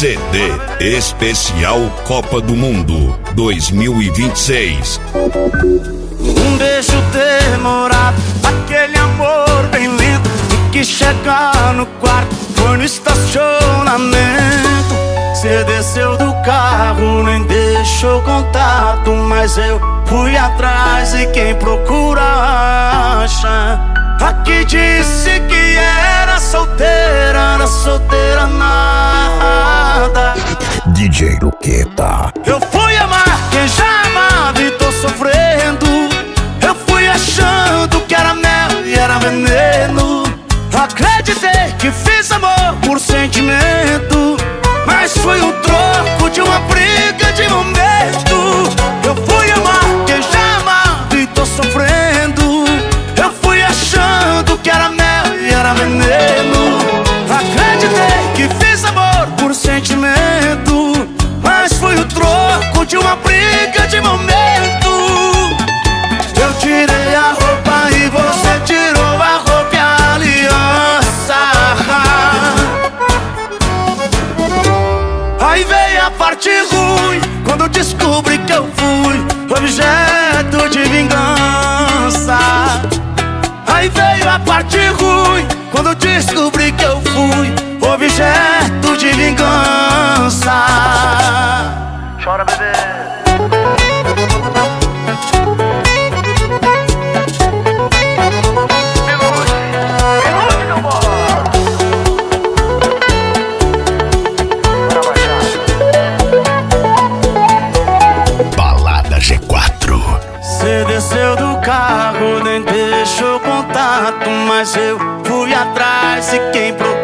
CD Especial Copa do Mundo 2026. Um beijo demorado, aquele amor bem lento, e que chega no quarto, foi no estacionamento. Cê desceu do carro, nem deixou contato, mas eu fui atrás e quem procura acha. Aqui disse que era solteira nada. DJ Luqueta. Eu fui amar quem já amava e tô sofrendo. Eu fui achando que era mel e era veneno. Acreditei que fiz amor por sentimento, mas foi um troco de uma briga de momento. Eu fui amar quem já amava e tô sofrendo. Eu fui achando que era mel e era veneno. Acreditei que fiz amor por sentimento, mas foi o troco de uma briga de momento. Eu tirei a roupa e você tirou a roupa e a aliança. Aí veio a parte ruim, quando descobri que eu fui objeto de vingança. Aí veio a parte ruim, quando descobri que eu fui objeto de vingança. Chora, bebê. Balada G4. Cê desceu do carro, nem deixou contato, mas eu fui atrás e quem procurou